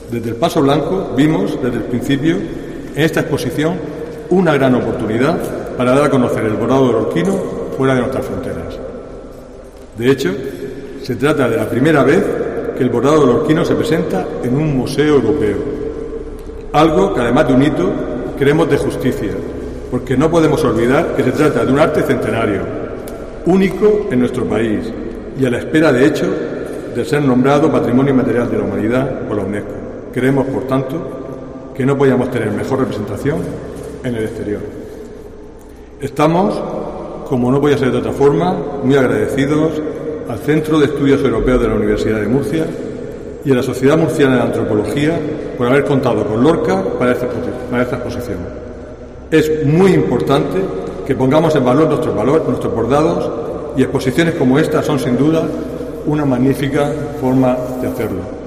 Desde el Paso Blanco vimos desde el principio en esta exposición una gran oportunidad para dar a conocer el bordado lorquino fuera de nuestras fronteras. De hecho, se trata de la primera vez que el bordado lorquino se presenta en un museo europeo. Algo que, además de un hito, creemos de justicia, porque no podemos olvidar que se trata de un arte centenario, único en nuestro país y a la espera, de hecho, de ser nombrado Patrimonio Inmaterial de la Humanidad por la UNESCO. Creemos, por tanto, que no podíamos tener mejor representación en el exterior. Estamos, como no podía ser de otra forma, muy agradecidos al Centro de Estudios Europeos de la Universidad de Murcia y a la Sociedad Murciana de Antropología por haber contado con Lorca para esta exposición. Es muy importante que pongamos en valor nuestros bordados, y exposiciones como esta son sin duda una magnífica forma de hacerlo.